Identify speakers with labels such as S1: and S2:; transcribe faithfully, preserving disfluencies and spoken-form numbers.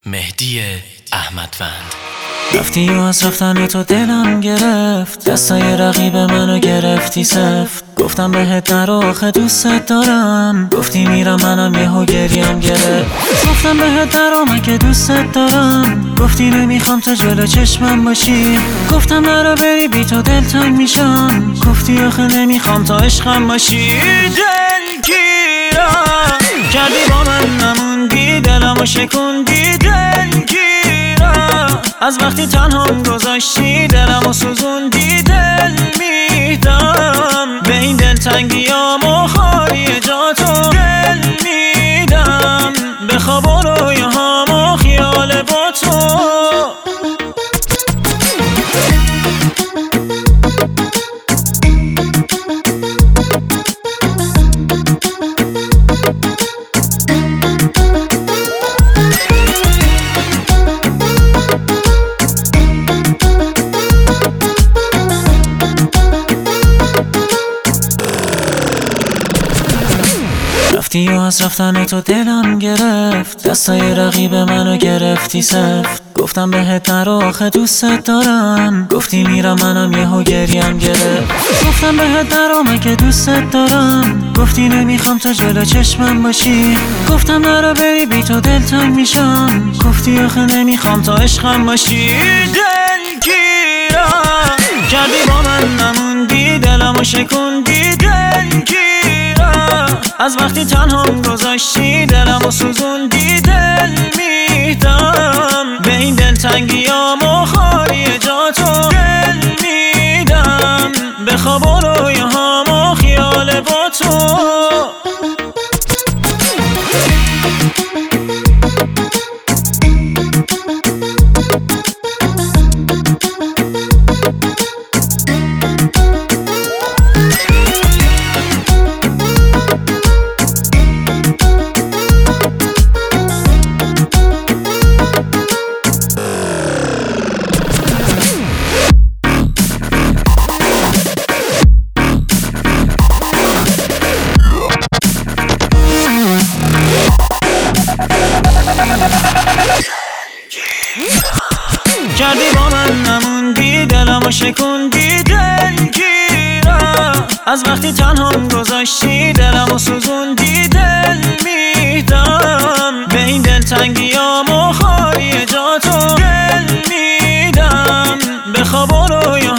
S1: مهدی احمدوند.
S2: رفتی و از رفتن تو دلم گرفت، دستای رقیب منو گرفتی سفت. گفتم بهت نرو آخه دوست دارم، گفتی میرم منم یهو گریم گرفت. گفتم بهت نرو من که دوست دارم، گفتی نمیخوام تو جلو چشمم باشی. گفتم نرو بری بی تو دلتنگ میشم، گفتی آخه نمیخوام تا عشقم باشی. دلگیرم کردی با من نموندی، دلمو شکوندی. دلگیرم از وقتی تنهام گذاشتی، دلمو سوزوندی. دل میدم به این دلتنگیام و خالی جاتو. دل میدم به خواب و رویاهام و خیال با تو. رفتی و از رفتن تو دلم گرفت، دستای رقیب منو گرفتی سفت. گفتم بهت نرو آخه دوست دارم، گفتی میرم منم یهو گریم گرفت. گفتم بهت نرو من که دوست دارم، گفتی نمیخوام تو جلو چشمم باشی. گفتم نرو بری بی تو دلتنگ میشم، گفتی آخه نمیخوام تا عشقم باشی. دلگیرم کردی با من نموندی، دلمو شکوندی. دلگیرم از وقتی تنهام گذاشتی، دلمو سوزوندی. دل میدم به این دلتنگیام و خالی جاتو. دل میدم به خواب و رویاهام و خیال با تو. کردی با من نموندی، دلمو شکوندی. دلگیرم از وقتی تنهام گذاشتی، دلمو سوزوندی. دل میدم به این دلتنگیام و خالی جاتو. دل میدم به خواب و رویاهام